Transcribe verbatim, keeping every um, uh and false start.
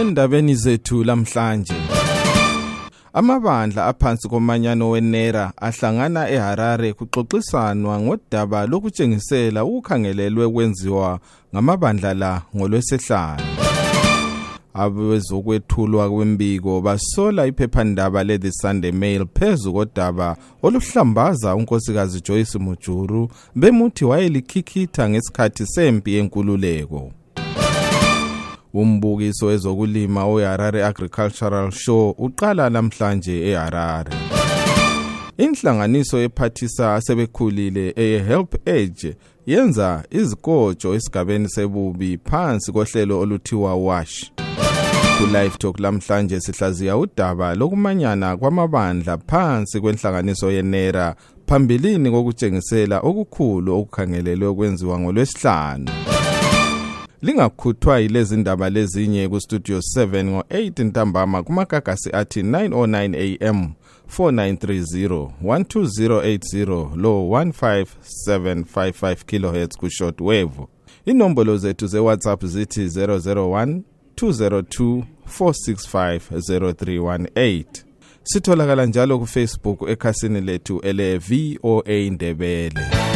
Endabeni zethu lamhlanje, amabandla aphansi komanyano weNERA ahlangana eHarare kuxoxisanwa ngodaba lokutshengisela ukukhangelelwe kwenziwa ngamabandla la ngolwesihlanu. Abezokwethulwa kwembiko basola iphephandaba le-The Sunday Mail phezu kodaba oluhlambaza unkosikazi Joyce Mujuru bemuthi wayelikhithitha ngesikhathi sempi yenkululeko. Umbukiso wezokulima oHarare Agricultural Show uqala namhlanje eHarare. Inhlanganiso ephathisa asebekhulile eHelp Age yenza izikotsho esigabeni sebubi phansi kohlelo oluthiwa WASH. Ku-Live Talk lamhlanje sihlaziya udaba lokumanyana kwamabandla phansi kwenhlanganiso yeNERA phambilini kokutshengisela okukhulu okukhangelelwe kwenziwa ngolwesihlanu. Lingakhuthwa yilezi ndaba lezinye ku Studio seven ngo eight ntambama kumagagasi athi nine oh nine A M four nine three zero one two zero eight zero lo one five seven five five kilohertz ku shortwave. Inombolo zethu ze WhatsApp zithi zero zero one two zero two four six five zero three one eight. Sitholakala njalo ku Facebook ekhasini lethu ele V O A Ndebele.